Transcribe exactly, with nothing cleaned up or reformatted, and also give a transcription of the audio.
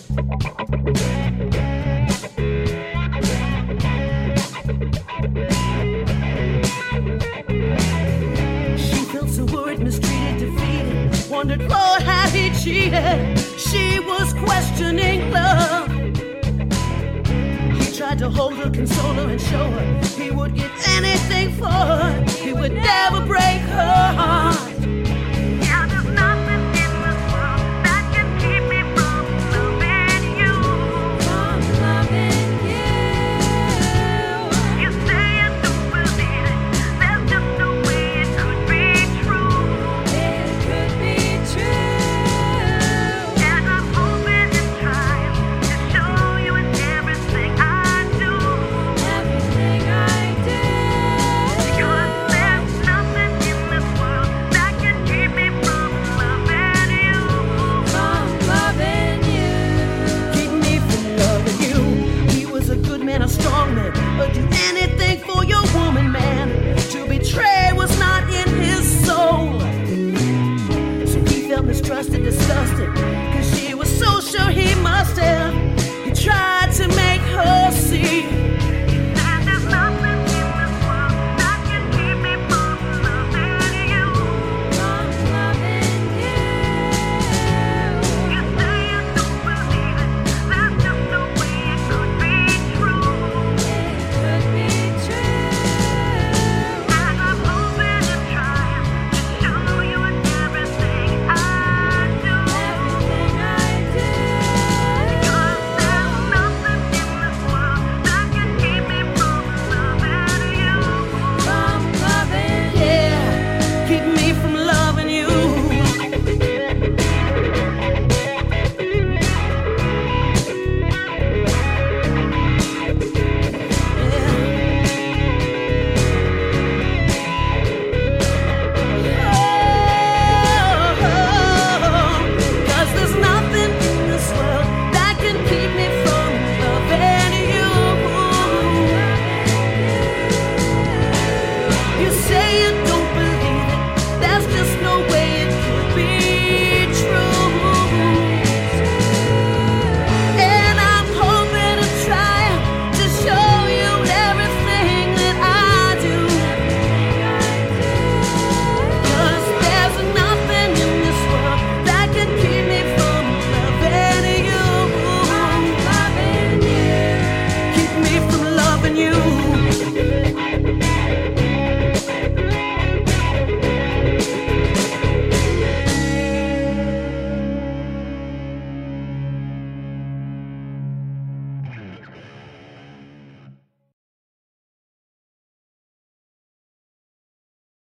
She felt so worried, mistreated, defeated, wondered, Lord, had he cheated? She was questioning love. He tried to hold her, console her, and show her he would give anything for her. He would never break her heart. Yeah, there's nothing in this world that can keep me from loving you. From loving you. You say you don't believe it. There's just no way it could be true. It could be true. And I'm hoping and trying to show you in everything I do. Everything I do. Because there's nothing in this world that can keep me from loving you. From loving you. Keep me from loving you. He was a good man, a strong man, but do anything for your woman, man. To betray was not in his soul. So he felt mistrusted, disgusted.